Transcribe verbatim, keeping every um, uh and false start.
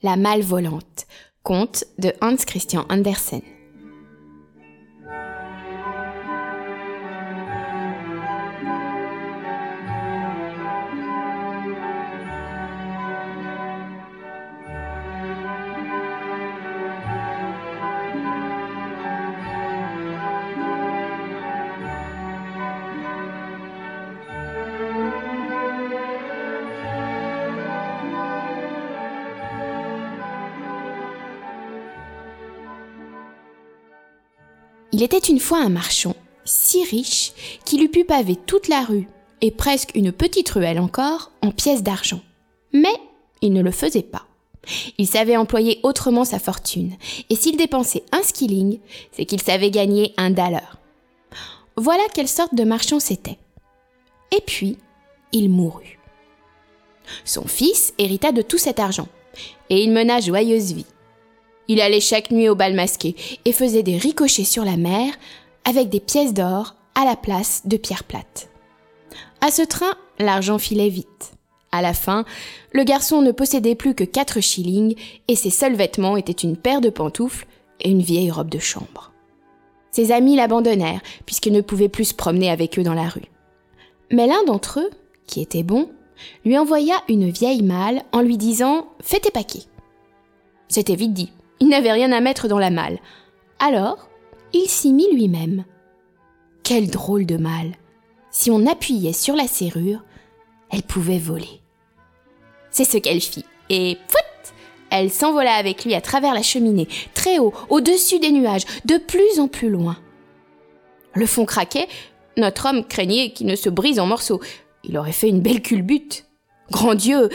La malle volante, conte de Hans Christian Andersen. Il était une fois un marchand, si riche qu'il eût pu paver toute la rue, et presque une petite ruelle encore, en pièces d'argent. Mais il ne le faisait pas. Il savait employer autrement sa fortune, et s'il dépensait un skilling, c'est qu'il savait gagner un dollar. Voilà quelle sorte de marchand c'était. Et puis, il mourut. Son fils hérita de tout cet argent, et il mena joyeuse vie. Il allait chaque nuit au bal masqué et faisait des ricochets sur la mer avec des pièces d'or à la place de pierres plates. À ce train, l'argent filait vite. À la fin, le garçon ne possédait plus que quatre shillings et ses seuls vêtements étaient une paire de pantoufles et une vieille robe de chambre. Ses amis l'abandonnèrent puisqu'il ne pouvait plus se promener avec eux dans la rue. Mais l'un d'entre eux, qui était bon, lui envoya une vieille malle en lui disant « Fais tes paquets ». C'était vite dit. Il n'avait rien à mettre dans la malle. Alors, il s'y mit lui-même. Quelle drôle de malle! Si on appuyait sur la serrure, elle pouvait voler. C'est ce qu'elle fit, et fout! Elle s'envola avec lui à travers la cheminée, très haut, au-dessus des nuages, de plus en plus loin. Le fond craquait, notre homme craignait qu'il ne se brise en morceaux. Il aurait fait une belle culbute. Grand Dieu,